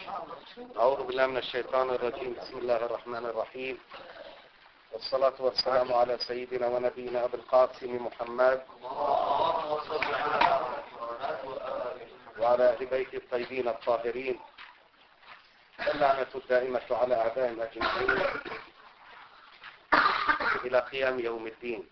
أعوذ بالله من الشيطان الرجيم. بسم الله الرحمن الرحيم، والصلاة والسلام على سيدنا ونبينا أبي القاسم محمد وعلى أهل بيت الطيبين الطاهرين، اللعنة الدائمة على أعدائهم أجمعين إلى قيام يوم الدين.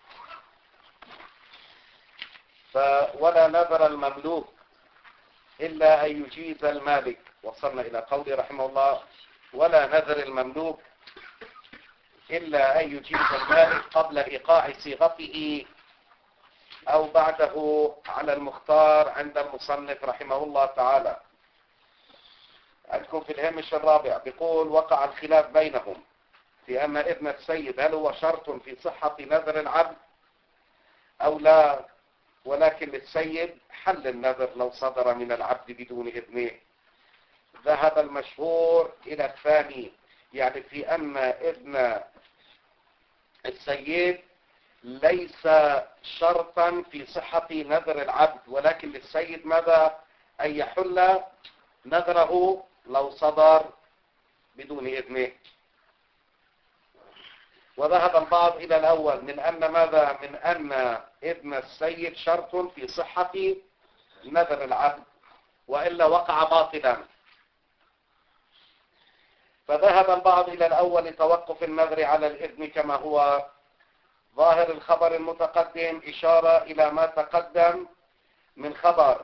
ولا نذر المملوك إلا أن يجيز المالك. وصلنا إلى قوله رحمه الله: ولا نذر المملوك إلا أن يجيز المالك قبل إيقاع صيغته أو بعده على المختار عند المصنف رحمه الله تعالى. عندكم في الهامش الرابع بيقول: وقع الخلاف بينهم في أن إذن السيد هل هو شرط في صحة نذر العبد أو لا، ولكن للسيد حل النذر لو صدر من العبد بدون إذنه. ذهب المشهور إلى الثاني، يعني في أن إذن السيد ليس شرطا في صحة نذر العبد، ولكن للسيد ماذا؟ أن يحل نذره لو صدر بدون إذنه. وذهب البعض إلى الأول من أن ماذا؟ من أن إذن السيد شرط في صحة نذر العبد، وإلا وقع باطلا. فذهب البعض إلى الأول لتوقف النذر على الإذن كما هو ظاهر الخبر المتقدم، إشارة إلى ما تقدم من خبر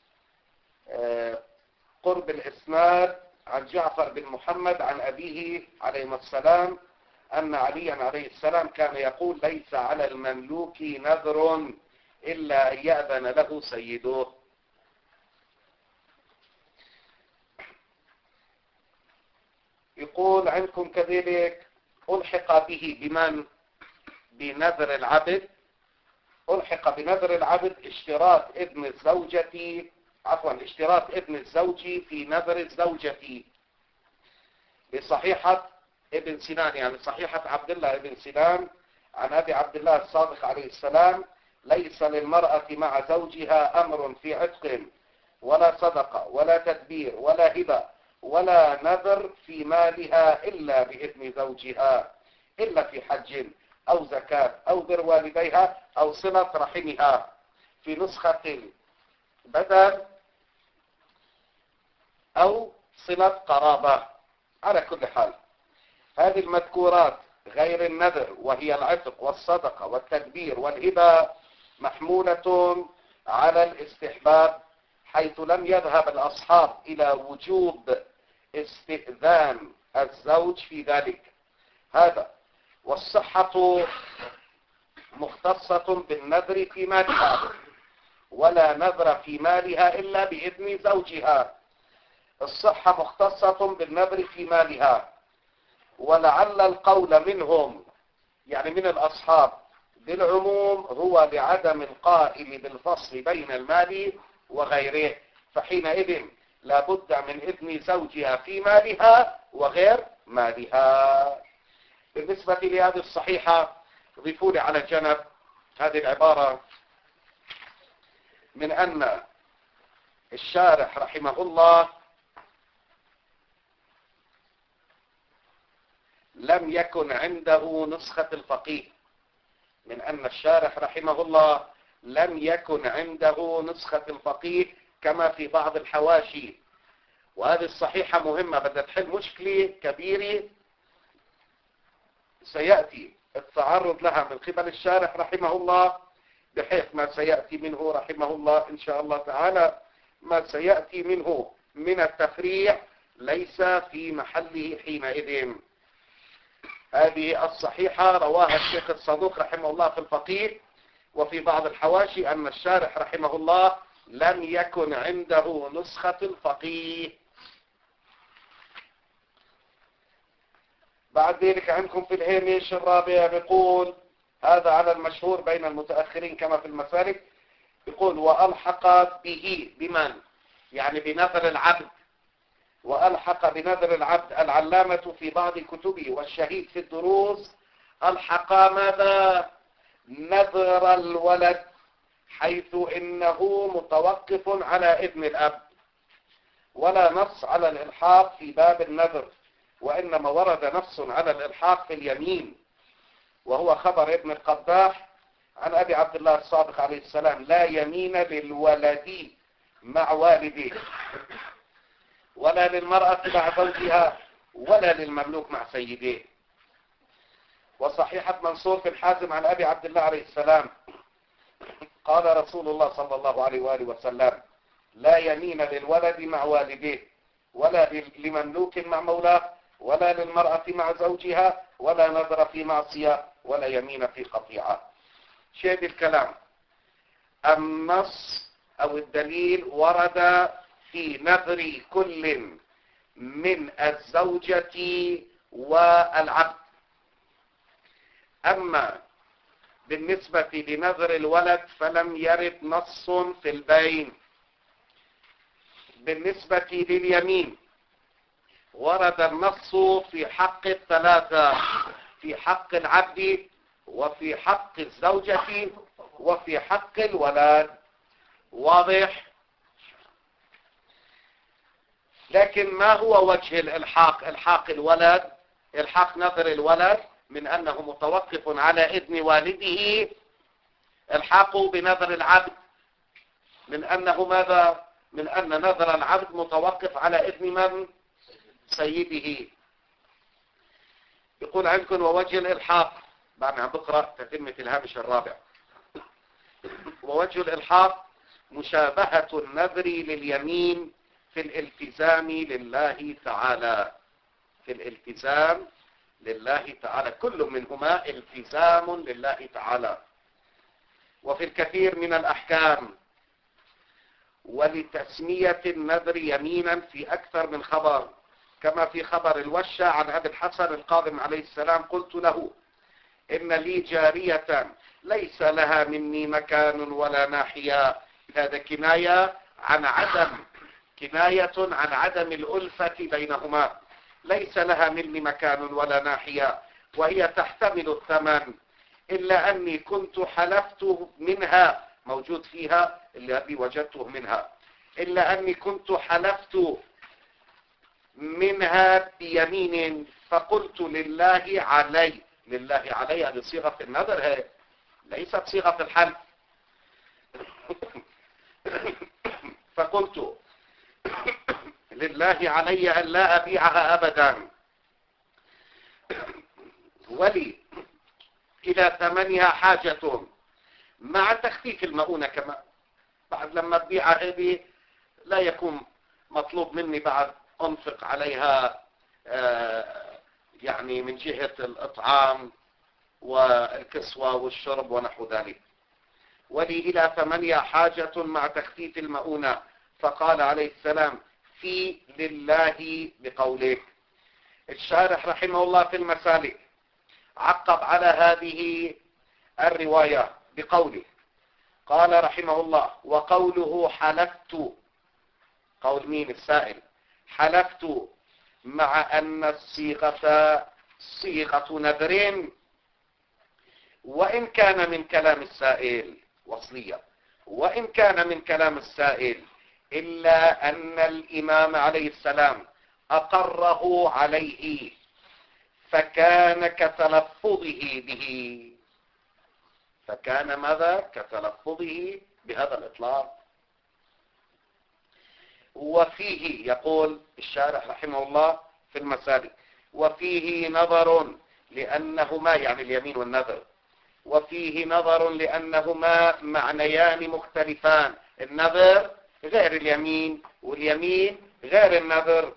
قرب الإسناد عن جعفر بن محمد عن أبيه عليه السلام أن عليا عليه السلام كان يقول: ليس على المملوك نذر إلا أن يأذن له سيده. يقول عندكم كذلك: ألحق به بمن؟ بنذر العبد. ألحق بنذر العبد اشتراط إذن الزوجة، اشتراط إذن الزوج في نذر الزوجة بصحيحة ابن سنان، يعني صحيحة عبد الله ابن سنان عن أبي عبد الله الصادق عليه السلام: ليس للمرأة مع زوجها أمر في عتق ولا صدقة ولا تدبير ولا هبة ولا نذر في مالها إلا بإذن زوجها، إلا في حج أو زكاة أو بر والديها أو صلة رحمها. في نسخة بدل أو صلة قرابة. على كل حال هذه المذكورات غير النذر وهي العتق والصدقة والتدبير والهبة محمولة على الاستحباب، حيث لم يذهب الأصحاب إلى وجوب استئذان الزوج في ذلك هذا. والصحة مختصة بالنذر في مالها، ولا نذر في مالها إلا بإذن زوجها. الصحة مختصة بالنذر في مالها، ولعل القول منهم يعني من الأصحاب بالعموم هو لعدم القائل بالفصل بين المال وغيره، فحينئذ لابد من إذن زوجها في مالها وغير مالها. بالنسبة لهذه الصحيحة ضيفوا لي على جنب هذه العبارة من أن الشارح رحمه الله لم يكن عنده نسخة الفقيه، من أن الشارح رحمه الله لم يكن عنده نسخة الفقيه كما في بعض الحواشي. وهذه الصحيحة مهمة، بدها تحل مشكلة كبيرة سيأتي التعرض لها من قبل الشارح رحمه الله، بحيث ما سيأتي منه رحمه الله إن شاء الله تعالى ما سيأتي منه من التفريع ليس في محله حينئذ. هذه الصحيحة رواها الشيخ الصدوق رحمه الله في الفقيه، وفي بعض الحواشي أن الشارح رحمه الله لم يكن عنده نسخة الفقيه. بعد ذلك عندكم في الهامش الرابع بيقول: هذا على المشهور بين المتأخرين كما في المسالك. يقول: وألحق به بمن؟ يعني بنذر العبد. وألحق بنذر العبد العلامة في بعض كتبه والشهيد في الدروس ألحق ماذا؟ نذر الولد، حيث إنه متوقف على إذن الأب. ولا نص على الإلحاق في باب النذر، وإنما ورد نص على الإلحاق في اليمين، وهو خبر ابن القداح عن أبي عبد الله الصادق عليه السلام: لا يمين للولد مع والده، ولا للمرأة مع زوجها، ولا للمملوك مع سيده. وصحيحة منصور بن حازم عن أبي عبد الله عليه السلام قال رسول الله صلى الله عليه وآله وسلم: لا يمين للولد مع والده، ولا لمملوك مع مولاه، ولا للمرأة مع زوجها، ولا نذر في معصية، ولا يمين في قطيعة. شيء الكلام، النص أو الدليل ورد في نذر كل من الزوجة والعبد. أما بالنسبة لنذر الولد فلم يرد نص في البين. بالنسبة لليمين ورد النص في حق الثلاثة: في حق العبد، وفي حق الزوجة، وفي حق الولد. واضح؟ لكن ما هو وجه الإلحاق؟ إلحاق الولد، إلحاق نذر الولد من أنه متوقف على إذن والده، الحاقه بنذر العبد من أنه ماذا؟ من أن نذر العبد متوقف على إذن من؟ سيده. يقول عندكم ووجه الإلحاق، بعد عم بقرأ تتمة الهامش الرابع: ووجه الإلحاق مشابهة النذر لليمين في الالتزام لله تعالى، في الالتزام لله تعالى، كل منهما التزام لله تعالى. وفي الكثير من الأحكام، ولتسمية النذر يمينا في أكثر من خبر، كما في خبر الوشة عن أبي الحسن القاضم عليه السلام: قلت له: إن لي جارية ليس لها مني مكان ولا ناحية. هذا كناية عن عدم الألفة بينهما. ليس لها مني مكان ولا ناحية، وهي تحتمل الثمن، إلا أني كنت حلفت منها، موجود فيها الذي وجدته منها، إلا أني كنت حلفت منها بيمين، فقلت لله علي. لله علي هذه صيغة النذر، هي ليست صيغة الحلف. فقلت لله علي أن لا أبيعها أبدا، ولي إلى ثمنها حاجة، مع تخفيف المؤونة. كما بعد لما تبيعها هذه لا يكون مطلوب مني بعد أنفق عليها يعني من جهة الإطعام والكسوة والشرب ونحو ذلك. ولي إلى ثمنها حاجة مع تخفيف المؤونة. فقال عليه السلام: في لله بقوله. الشارح رحمه الله في المسالك عقب على هذه الرواية بقوله، قال رحمه الله: وقوله حلفت، قول مين؟ السائل. حلفت، مع أن الصيغة صيغة نذر، وإن كان من كلام السائل وصلية، وإن كان من كلام السائل، إلا أن الإمام عليه السلام أقره عليه، فكان كتلفظه به. فكان ماذا؟ كتلفظه بهذا الإطلاق. وفيه، يقول الشارح رحمه الله في المسالك: وفيه نظر لأنهما، يعني اليمين والنذر، وفيه نظر لأنهما معنيان مختلفان. النذر غير اليمين، واليمين غير النذر،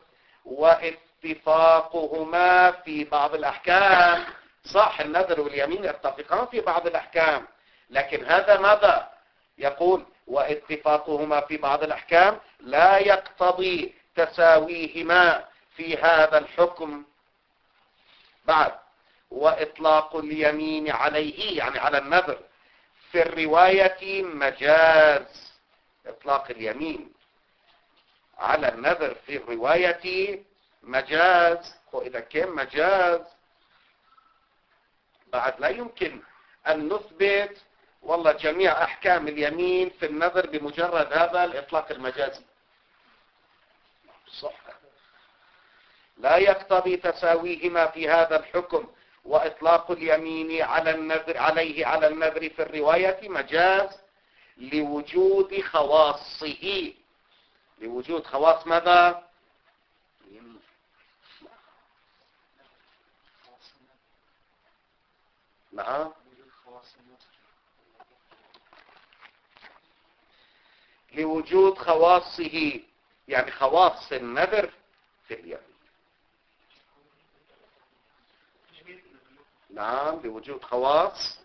واتفاقهما في بعض الأحكام. صح، النذر واليمين يتفقان في بعض الأحكام، لكن هذا ماذا يقول؟ واتفاقهما في بعض الأحكام لا يقتضي تساويهما في هذا الحكم. بعد: وإطلاق اليمين عليه، يعني على النذر، في الرواية مجاز. إطلاق اليمين على النذر في الرواية مجاز. وإذا كان مجاز بعد لا يمكن أن نثبت والله جميع أحكام اليمين في النذر بمجرد هذا الإطلاق المجازي. الصحة. لا يقتضي تساويهما في هذا الحكم، وإطلاق اليمين عليه على النذر في الرواية مجاز لوجود خواصه. لوجود خواص ماذا؟ نعم، لوجود خواصه، يعني خواص النذر في اليمين. نعم، لوجود خواص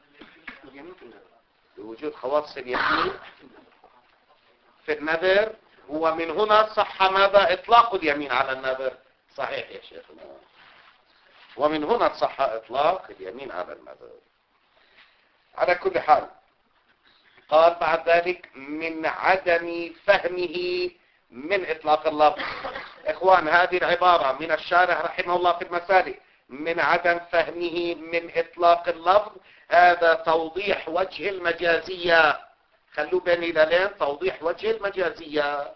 اليمين في النذر. ومن هنا صح ماذا؟ إطلاق اليمين على النذر. صحيح يا شيخنا. ومن هنا صح إطلاق اليمين على النذر. على كل حال، قال بعد ذلك من عدم فهمه من إطلاق اللفظ. إخوان، هذه العبارة من الشارح رحمه الله في المسالك، من عدم فهمه من إطلاق اللفظ، هذا توضيح وجه المجازية. خلوا بيني لين توضيح وجه المجازية.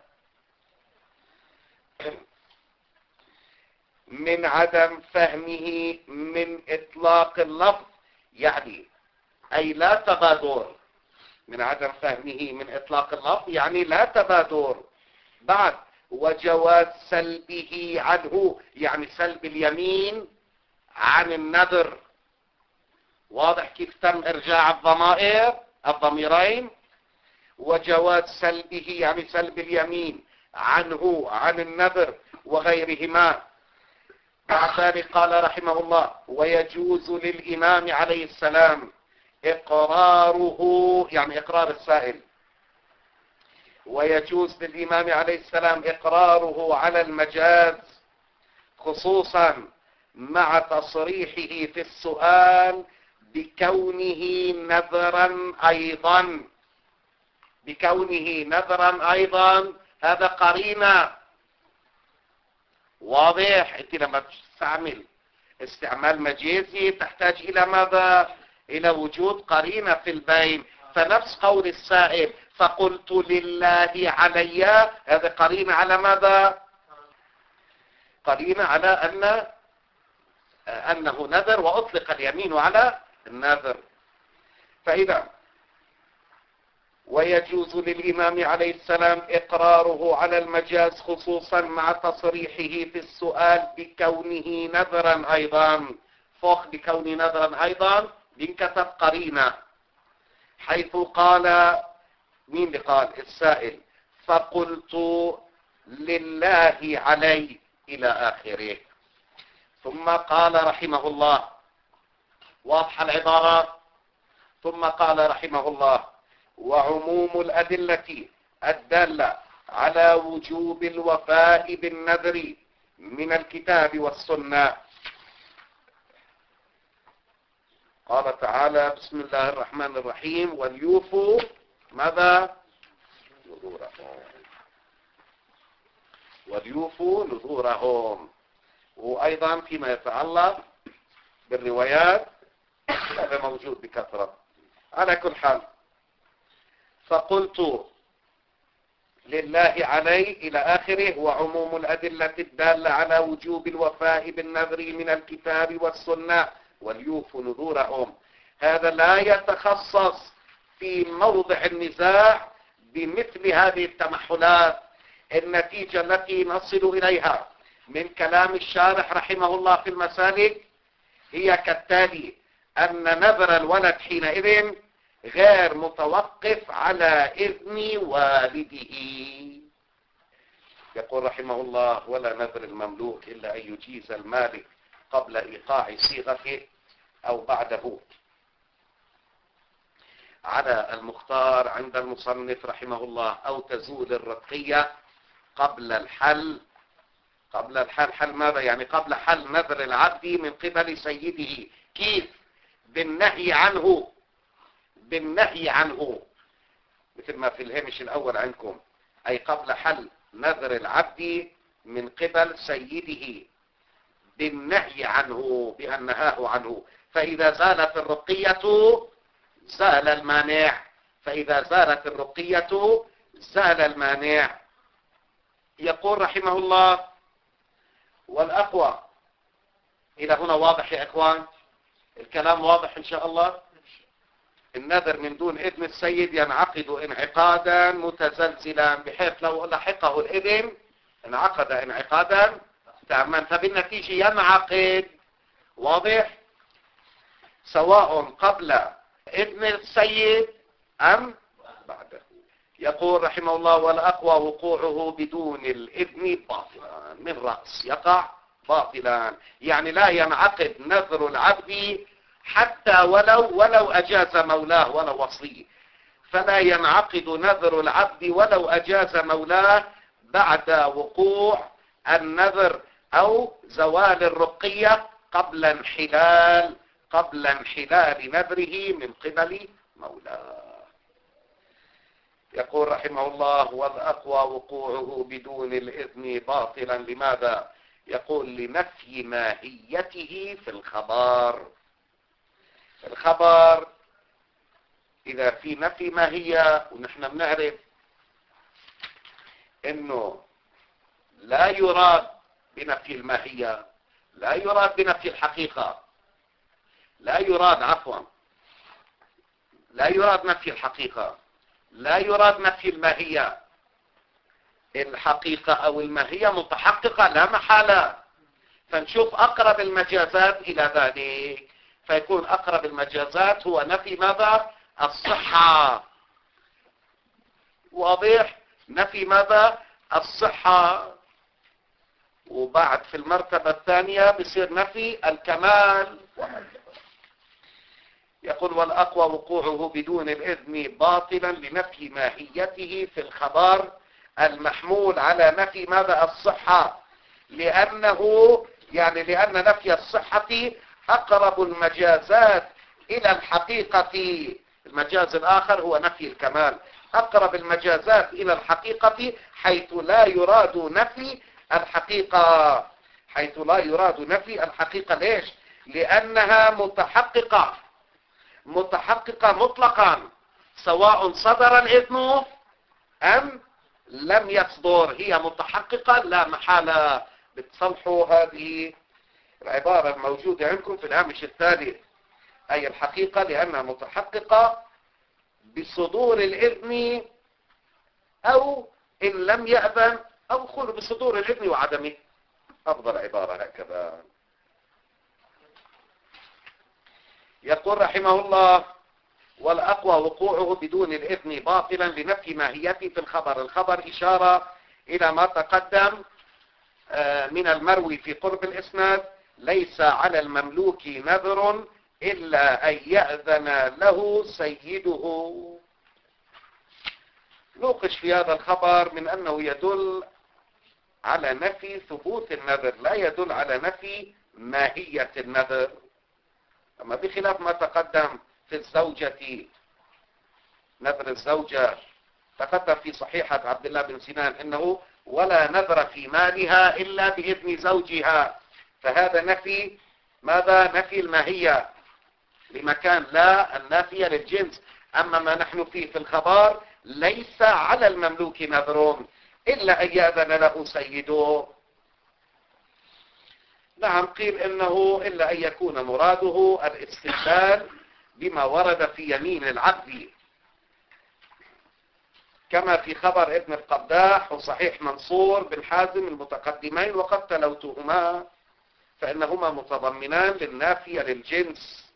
من عدم فهمه من إطلاق اللفظ، يعني أي لا تبادر. من عدم فهمه من إطلاق اللفظ يعني لا تبادر. بعد وجواز سلبه عنه، يعني سلب اليمين عن النذر. واضح كيف تم إرجاع الضميرين. وجواز سلبه يعني سلب اليمين عنه عن النذر وغيرهما. بعد ذلك قال رحمه الله ويجوز للإمام عليه السلام إقراره، يعني إقرار السائل. ويجوز للإمام عليه السلام إقراره على المجاز، خصوصا مع تصريحه في السؤال بكونه نذرا أيضا. بكونه نذرا أيضا، هذا قرينة. واضح؟ انت لما تستعمل استعمال مجازي تحتاج إلى ماذا؟ إلى وجود قرينة في البين. فنفس قول السائل فقلت لله علي، هذا قرينة على ماذا؟ قرينة على أنه نذر، وأطلق اليمين على النذر. فإذا ويجوز للإمام عليه السلام إقراره على المجاز، خصوصا مع تصريحه في السؤال بكونه نذرا أيضا. فوق بكونه نذرا أيضا بنكتب قرينة، حيث قال مين اللي قال؟ السائل فقلت لله علي إلى آخره. ثم قال رحمه الله، واضح العبارة؟ ثم قال رحمه الله وعموم الأدلة الدالة على وجوب الوفاء بالنذر من الكتاب والسنة. قال تعالى بسم الله الرحمن الرحيم وليوفوا ماذا؟ نذورهم. وليوفوا نذورهم. وأيضا فيما يتعلق بالروايات هذا موجود بكثرة. على كل حال، فقلت لله علي إلى آخره وعموم الأدلة الدالة على وجوب الوفاء بالنذر من الكتاب والسنة وليوفوا نذورهم. هذا لا يتخصص في موضع النزاع بمثل هذه التمحلات. النتيجة التي نصل إليها من كلام الشارح رحمه الله في المسالك هي كالتالي: أن نذر الولد حينئذ غير متوقف على إذن والده. يقول رحمه الله ولا نذر المملوك إلا أن يجيز المالك قبل إيقاع صيغته أو بعده، على المختار عند المصنف رحمه الله، أو تزول الرقية قبل الحل. قبل الحل، حل ماذا؟ يعني قبل حل نذر العبد من قبل سيده. كيف؟ بالنهي عنه. بالنهي عنه، مثل ما في الهامش الأول عندكم، أي قبل حل نذر العبد من قبل سيده بالنهي عنه، بأن نهاه عنه. فإذا زالت الرقية زال المانع. فإذا زالت الرقية زال المانع. يقول رحمه الله والأقوى. إلى هنا واضح يا إخوان؟ الكلام واضح إن شاء الله. النذر من دون إذن السيد ينعقد انعقادا متزلزلا، بحيث لو لحقه الإذن انعقد انعقادا تاما، فبالنتيجة ينعقد. واضح؟ سواء قبل إذن السيد أم بعده. يقول رحمه الله والأقوى وقوعه بدون الإذن باطلا، من رأس يقع باطلا، يعني لا ينعقد نذر العبد حتى ولو أجاز مولاه ولو وصيه، فلا ينعقد نذر العبد ولو أجاز مولاه بعد وقوع النذر أو زوال الرقية قبل انحلال نذره من قبل مولاه. يقول رحمه الله والأقوى وقوعه بدون الإذن باطلا. لماذا؟ يقول لنفي ماهيته في الخبر. الخبر إذا في نفي ماهية، ونحن بنعرف إنه لا يراد بنفي الماهية، لا يراد بنفي الحقيقة، لا يراد نفي الحقيقة، لا يراد نفي الماهية. الحقيقة أو الماهية متحققة لا محالة، فنشوف أقرب المجازات إلى ذلك، فيكون أقرب المجازات هو نفي ماذا؟ الصحة. واضح؟ نفي ماذا؟ الصحة. وبعد في المرتبة الثانية بصير نفي الكمال. يقول والأقوى وقوعه بدون الإذن باطلا لنفي ماهيته في الخبر المحمول على نفي ماذا؟ الصحة، لأن نفي الصحة أقرب المجازات إلى الحقيقة. المجاز الآخر هو نفي الكمال، أقرب المجازات إلى الحقيقة، حيث لا يراد نفي الحقيقة. ليش؟ لأنها متحققة مطلقا، سواء صدر الإذن أم لم يصدر، هي متحققة لا محالة. بتصلحوا هذه العبارة الموجودة عندكم في الهامش الثالث، أي الحقيقة لأنها متحققة بصدور الإذن، أو إن لم يأذن، أو قل بصدور الإذن وعدمه، أفضل عبارة هكذا. يقول رحمه الله والأقوى وقوعه بدون الإذن باطلا لنفي ماهيته في الخبر. الخبر إشارة إلى ما تقدم من المروي في قرب الإسناد: ليس على المملوك نذر إلا أن يأذن له سيده. نوقش في هذا الخبر من أنه يدل على نفي ثبوت النذر، لا يدل على نفي ماهية النذر. أما بخلاف ما تقدم في الزوجة، نذر الزوجة تقدم في صحيحة عبد الله بن سنان إنه ولا نذر في مالها إلا بإذن زوجها، فهذا نفي ماذا؟ نفي الماهية لمكان، لا النافية للجنس. أما ما نحن فيه في الخبر: ليس على المملوك نذر إلا أن يأذن له سيده. نعم، قيل إنه إلا أن يكون مراده الاستدلال بما ورد في يمين العبد، كما في خبر ابن القداح وصحيح منصور بن حازم المتقدمين: وقد تلوتهما فإنهما متضمنان للنافية للجنس،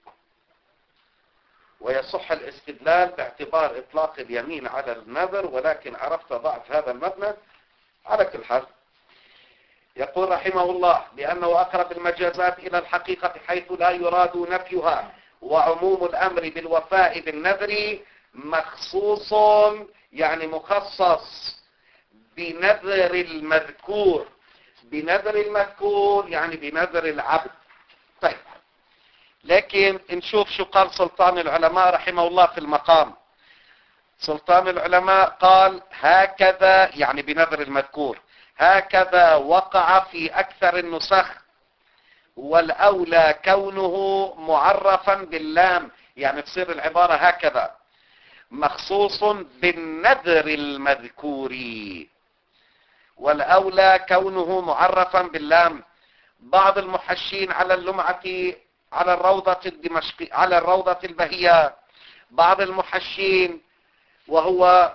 ويصح الاستدلال باعتبار إطلاق اليمين على النذر، ولكن عرفت ضعف هذا المبنى. على كل حال، يقول رحمه الله: لأنه أقرب المجازات إلى الحقيقة حيث لا يراد نفيها، وعموم الأمر بالوفاء بالنذر مخصوص، يعني مخصص بنذر المذكور. بنذر المذكور يعني بنذر العبد. طيب، لكن نشوف شو قال سلطان العلماء رحمه الله في المقام. سلطان العلماء قال: هكذا، يعني بنذر المذكور، هكذا وقع في أكثر النسخ، والأولى كونه معرفا باللام، يعني تصير العبارة هكذا: مخصوص بالنذر المذكور. والأولى كونه معرفا باللام. بعض المحشين على اللمعة على الروضة الدمشقية على الروضة البهية، بعض المحشين وهو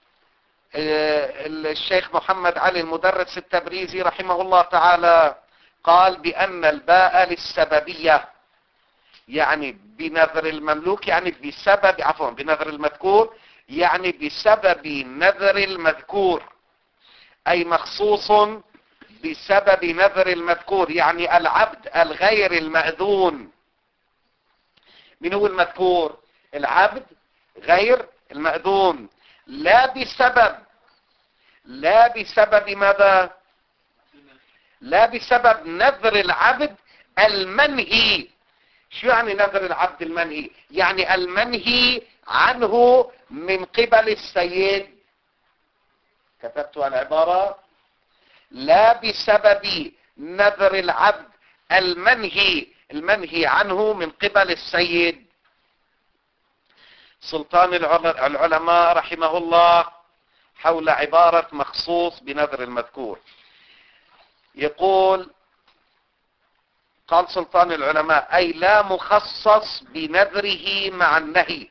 الشيخ محمد علي المدرس التبريزي رحمه الله تعالى قال بأن الباء للسببية، يعني بنذر المملوك، يعني بسبب بنذر المذكور، يعني بسبب نذر المذكور، أي مخصوص بسبب نذر المذكور، يعني العبد الغير المأذون. من هو المذكور؟ العبد غير المأذون، لا بسبب ماذا؟ لا بسبب نذر العبد المنهي. شو يعني نذر العبد المنهي؟ يعني المنهي عنه من قبل السيد. كتبت العبارة: لا بسبب نذر العبد المنهي عنه من قبل السيد. سلطان العلماء رحمه الله حول عبارة مخصوص بنذر المذكور يقول، قال سلطان العلماء: أي لا مخصص بنذره مع النهي.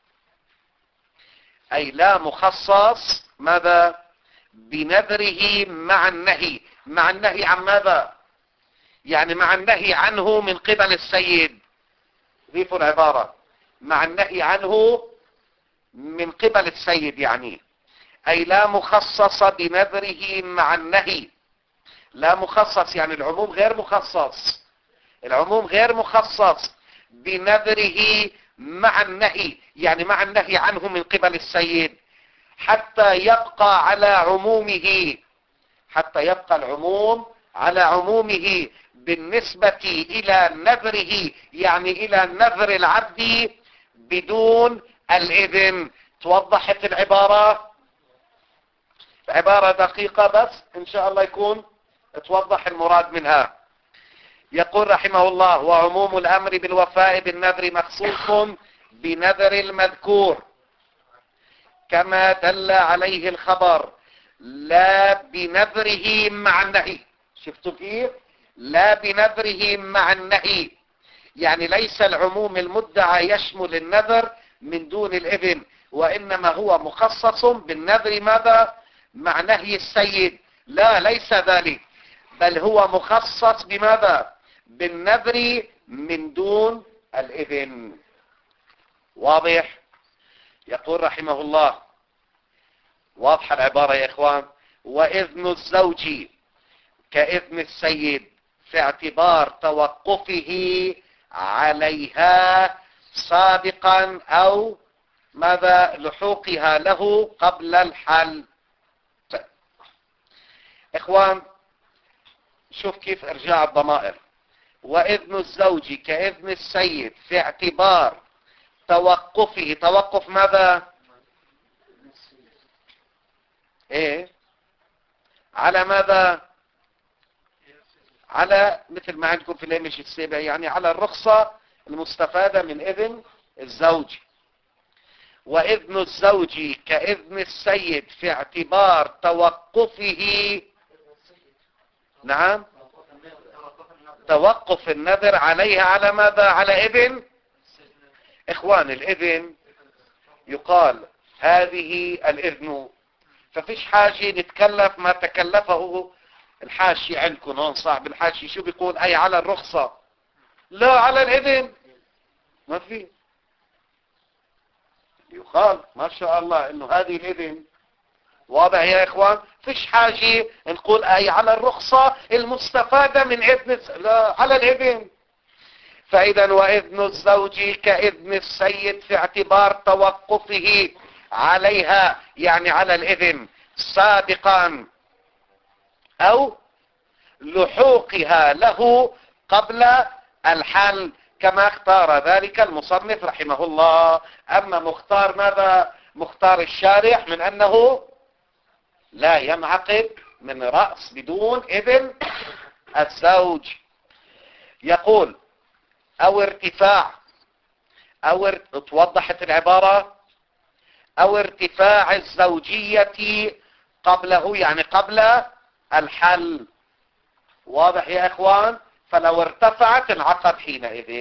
أي لا مخصص ماذا؟ بنذره مع النهي. مع النهي عن ماذا؟ يعني مع النهي عنه من قبل السيد. ضيفوا العبارة: مع النهي عنه من قبل السيد، يعني أي لا مخصص بنذره مع النهي. لا مخصص يعني العموم غير مخصص، العموم غير مخصص بنذره مع النهي، يعني مع النهي عنه من قبل السيد، حتى يبقى على عمومه، حتى يبقى العموم على عمومه بالنسبة إلى نذره، يعني إلى نذر العبد بدون الإذن. توضحت العبارة؟ عبارة دقيقة بس إن شاء الله يكون توضح المراد منها. يقول رحمه الله: وعموم الأمر بالوفاء بالنذر مخصوص بنذر المذكور كما دل عليه الخبر، لا بنذره مع النهي. شفتوا كيف؟ لا بنذره مع النهي، يعني ليس العموم المدعى يشمل النذر من دون الإذن، وإنما هو مخصص بالنذر ماذا؟ مع نهي السيد. لا، ليس ذلك، بل هو مخصص بماذا؟ بالنذر من دون الإذن. واضح؟ يقول رحمه الله، واضحة العبارة يا إخوان: وإذن الزوج كإذن السيد في اعتبار توقفه عليها سابقا أو ماذا؟ لحوقها له قبل الحل. إخوان شوف كيف إرجاع الضمائر. وإذن الزوج كإذن السيد في اعتبار توقفه. توقف ماذا؟ ايه؟ على ماذا؟ على مثل ما عندكم في الهامش السابع، يعني على الرخصة المستفادة من إذن الزوج. وإذن الزوج كإذن السيد في اعتبار توقفه، نعم، توقف النذر عليها على ماذا؟ على إذن. إخوان الإذن يقال هذه الإذن، ففيش حاجة نتكلف ما تكلفه الحاشي عندكم هون. صاحب الحاشي شو بيقول؟ أي على الرخصة، لا على الإذن. ما في، يقال ما شاء الله إنه هذه الإذن. واضح يا إخوان؟ فيش حاجة نقول أي على الرخصة المستفادة من إذن، لا، على الإذن. فإذا وإذن الزوج كإذن السيد في اعتبار توقفه عليها، يعني على الإذن، سابقا أو لحوقها له قبل الحل، كما اختار ذلك المصنف رحمه الله. أما مختار ماذا؟ مختار الشارح من أنه لا ينعقد من رأس بدون إذن الزوج. يقول: أو ارتفاع، أو توضحت العبارة: أو ارتفاع الزوجية قبله، يعني قبل الحل. واضح يا اخوان؟ فلو ارتفعت انعقد حينئذ.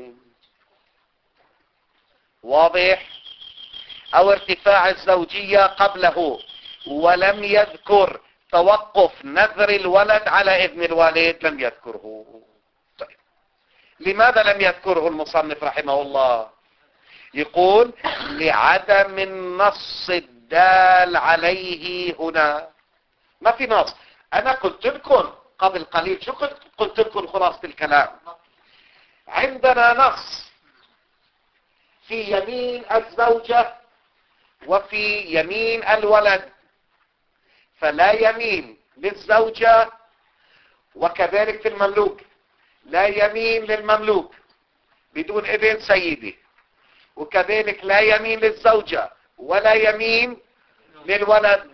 واضح؟ او ارتفاع الزوجية قبله ولم يذكر توقف نذر الولد على ابن الوالد، لم يذكره. طيب، لماذا لم يذكره المصنف رحمه الله؟ يقول لعدم النص الدال عليه هنا. ما في نص. انا قلت لكم قبل قليل، شو قلت لكم خلاصة الكلام؟ عندنا نص في يمين الزوجة وفي يمين الولد، فلا يمين للزوجة، وكذلك في المملوك لا يمين للمملوك بدون إذن سيدي، وكذلك لا يمين للزوجة ولا يمين للولد.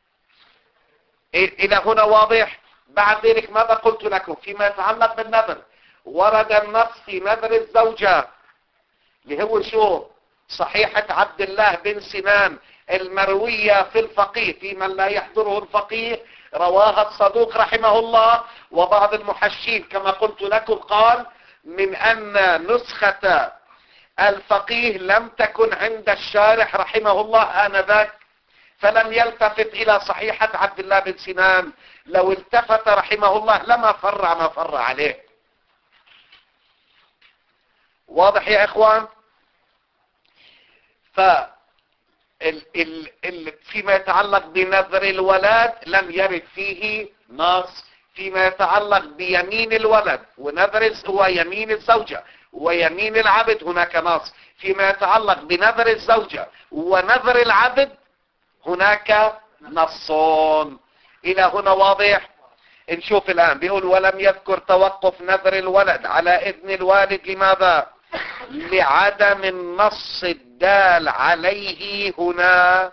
إلى هنا واضح؟ بعد ذلك ماذا قلت لكم فيما يتعلق بالنذر؟ ورد النص في نذر الزوجة اللي هو شو؟ صحيحة عبد الله بن سنان المروية في الفقيه، في من لا يحضره الفقيه، رواها الصدوق رحمه الله. وبعض المحشين كما قلت لكم قال من أن نسخة الفقيه لم تكن عند الشارح رحمه الله آنذاك، فلم يلتفت إلى صحيحة عبد الله بن سنان. لو التفت رحمه الله لما فرع ما فرع عليه. واضح يا إخوان؟ فيما يتعلق بنذر الولد لم يرد فيه نص. فيما يتعلق بيمين الولد ونذر هو يمين الزوجة ويمين العبد هناك نص. فيما يتعلق بنذر الزوجة ونذر العبد هناك نصون. إلى هنا واضح؟ نشوف الآن. بيقول ولم يذكر توقف نذر الولد على إذن الوالد. لماذا؟ لعدم النص الدال عليه هنا.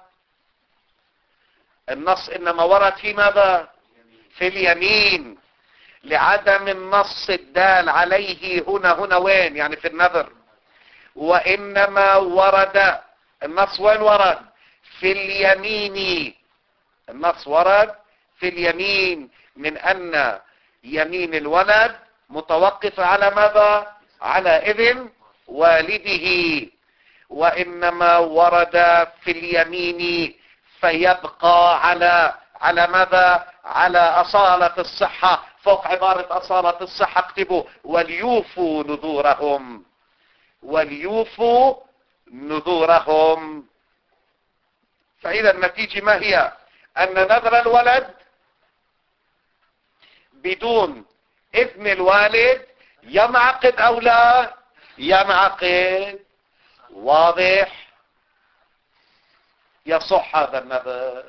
النص إنما ورد في ماذا؟ في اليمين. لعدم النص الدال عليه هنا وين؟ يعني في النذر. وإنما ورد النص وين ورد؟ في اليمين. النص ورد في اليمين من أن يمين الولد متوقف على ماذا؟ على إذن والده. وإنما ورد في اليمين فيبقى على ماذا؟ على أصالة الصحة. فوق عبارة أصالة الصحة اكتبوا وليوفوا نذورهم. وليوفوا نذورهم. فإذا النتيجة ما هي؟ أن نذر الولد بدون إذن الوالد ينعقد أو لا ينعقد. واضح؟ يصح هذا النذر.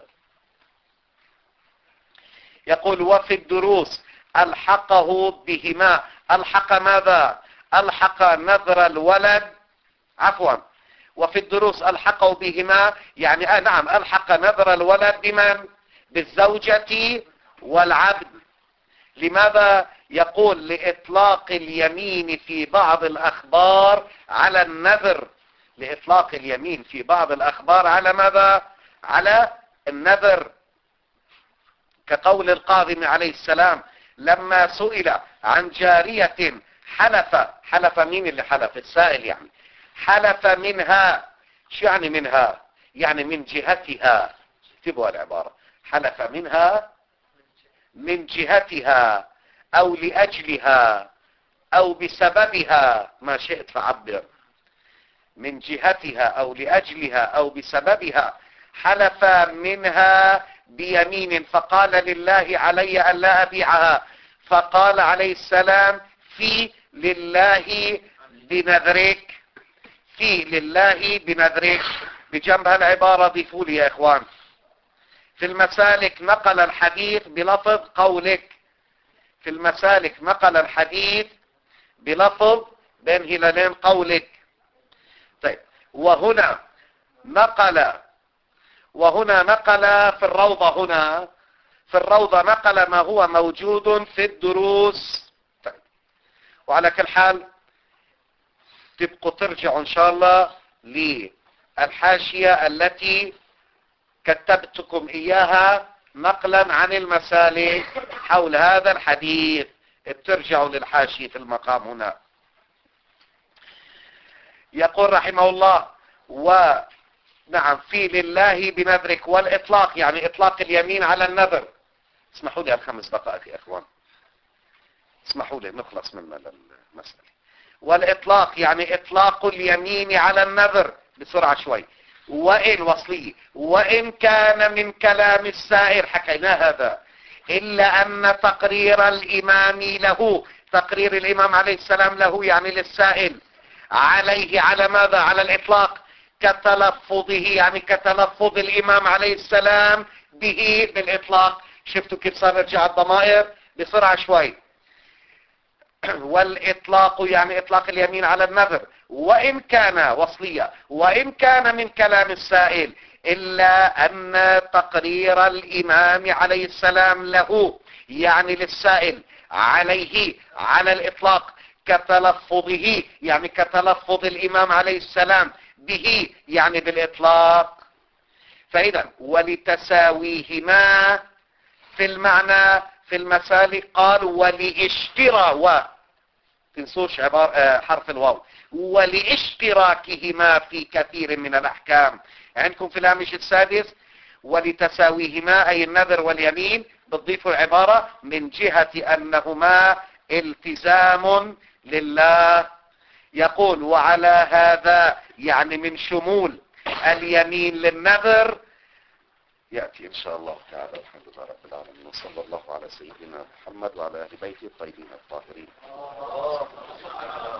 يقول وفي الدروس ألحقه بهما. ألحق ماذا؟ ألحق نذر الولد، عفوا، وفي الدروس ألحقه بهما يعني نعم ألحق نذر الولد بمن؟ بالزوجة والعبد. لماذا؟ يقول لإطلاق اليمين في بعض الأخبار على النذر. لإطلاق اليمين في بعض الأخبار على ماذا؟ على النذر. كقول القاضي عليه السلام لما سئل عن جارية حلف مين اللي حلف؟ السائل يعني. حلف منها. شو يعني منها؟ يعني من جهتها. اكتبوا العبارة. حلف منها من جهتها أو لأجلها أو بسببها، ما شئت فعبر. من جهتها أو لأجلها أو بسببها. حلف منها بيمين فقال لله علي أن لا أبيعها، فقال عليه السلام في لله بنذرك. في لله بنذرك. بجنب هالعبارة ضيفوا لي يا إخوان. في المسالك نقل الحديث بلفظ قولك. في المسالك نقل الحديث بلفظ بين هلالين قولك. طيب وهنا نقل في الروضة. هنا في الروضة نقل ما هو موجود في الدروس. طيب. وعلى كل حال تبقوا ترجعوا ان شاء الله للحاشية التي كتبتكم اياها نقلا عن المسالك حول هذا الحديث. بترجعوا للحاشية في المقام هنا. يقول رحمه الله: ونعم في لله بنذرك، والإطلاق يعني إطلاق اليمين على النذر. اسمحوا لي 5 دقائق يا أخوان، اسمحوا لي نخلص منا للمسألة. والإطلاق يعني إطلاق اليمين على النذر. بسرعة شوي. وإن وصلي وإن كان من كلام السائر، حكينا هذا، إلا أن تقرير الإمام له، تقرير الإمام عليه السلام له يعني للسائل، عليه على ماذا؟ على الإطلاق، كتلفظه يعني كتلفظ الإمام عليه السلام به بالإطلاق. شفتوا كيف صار يرجع الضمائر؟ بسرعة شوي. والإطلاق يعني إطلاق اليمين على النذر. وإن كان وصلية وإن كان من كلام السائل، إلا أن تقرير الإمام عليه السلام له يعني للسائل، عليه على الإطلاق، كتلفظه يعني كتلفظ الإمام عليه السلام به يعني بالإطلاق. فإذا ولتساويهما في المعنى في المسالك قال ولاشترى، تنسوش حرف الواو، ولاشتراكهما في كثير من الأحكام. عندكم في الهامش السادس ولتساويهما أي النذر واليمين، بتضيفوا العبارة من جهة أنهما التزام لله. يقول وعلى هذا يعني من شمول اليمين للنذر يأتي إن شاء الله تعالى. الحمد لله رب العالمين، وصلى الله على سيدنا محمد وعلى أهل بيته الطيبين الطاهرين.